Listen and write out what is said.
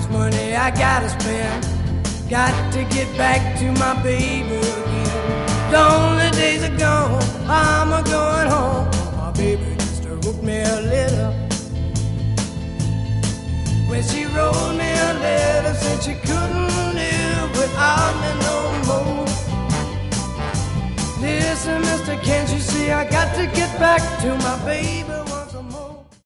much money I gotta spend. Got to get back to my baby again. The only days are gone, I'm a going home. My baby just wrote me a letter. When she wrote me a letter, said she couldn't live without me no more. Listen, mister, can't you see I got to get back to my baby?